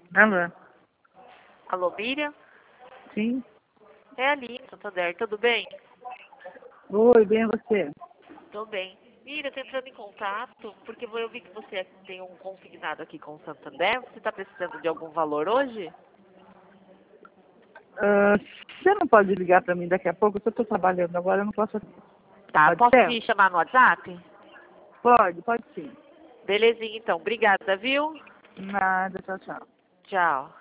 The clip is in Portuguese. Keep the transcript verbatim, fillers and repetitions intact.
Alô? Alô, Miriam? Sim. É ali, Santander, tudo bem? Oi, bem você? Tô bem. Miriam, tô entrando em contato, porque eu vi que você tem um consignado aqui com o Santander. Você tá precisando de algum valor hoje? Ah, você não pode ligar para mim daqui a pouco? Eu estou trabalhando agora, eu não posso. Tá, Pode posso ser? te chamar no WhatsApp? Pode, pode sim. Belezinha, então. Obrigada, viu? Nada, tchau, tchau. Tchau.